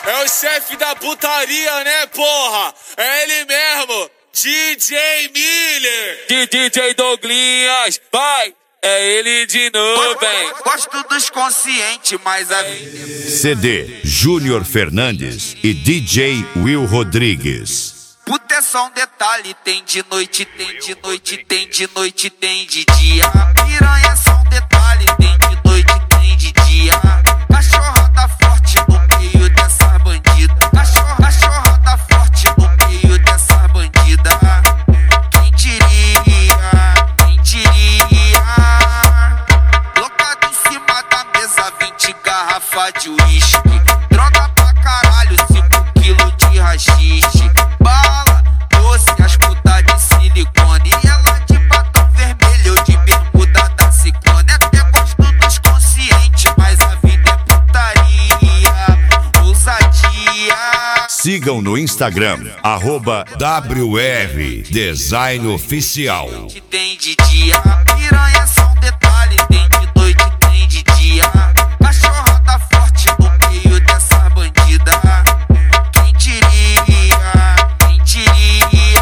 É o chefe da putaria, né, porra? É ele mesmo, DJ Miller. DJ Douglinhas, vai, é ele de novo, hein? Gosto dos conscientes, mas a CD Júnior Fernandes e DJ Will Rodrigues. puta é só um detalhe, tem de noite, tem de noite, tem de noite, tem de dia. Piranha é só um detalhe, tem de noite, tem de dia. Cachorrada forte no meio dessa bandida. Cachorrada forte no meio dessa bandida. Quem diria, quem diria? Locado em cima da mesa, 20 garrafas de uísque. Droga pra caralho, 5 quilos de rachixe. Bala, doce, as putas de silicone. E ela de batom vermelho, eu de bermuda da Ciclone. Até gosto dos conscientes, mas a vida é putaria, ousadia. Sigam no Instagram, @WR Design Oficial. Tem de dia, piranha é só um detalhe, tem de noite, tem de dia. Cachorrada forte no meio dessa bandida. Quem diria, quem diria?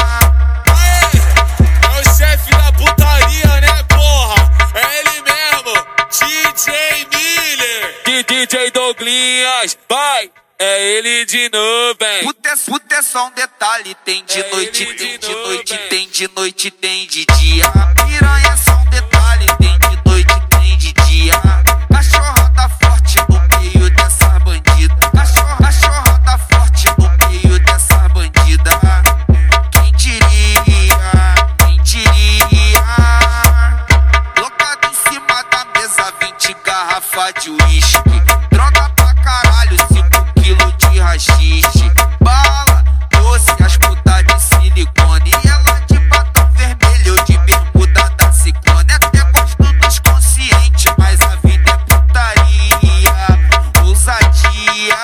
É o chefe da putaria, né, porra? É ele mesmo, DJ Miller. DJ Douglinhas, vai, é ele de novo, hein? Puta é só um detalhe, tem de noite, tem de noite, tem de noite, tem de dia. Piranha é só um detalhe, tem de noite, tem de dia. Cachorrada forte no meio dessa bandida. Cachorrada forte no meio dessa bandida. Quem diria, quem diria? Locado em cima da mesa, 20 garrafas de uísque. Droga pra caralho, 5 quilos de rachixe. Bala, doce, as putas de silicone. E ela de batom vermelho, eu de bermuda da Ciclone. Até gosto dos conscientes, mas a vida é putaria, ousadia.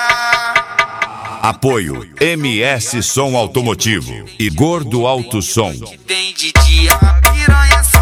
Apoio MS Som Automotivo e Gordo Alto Som. Tem de dia, piranha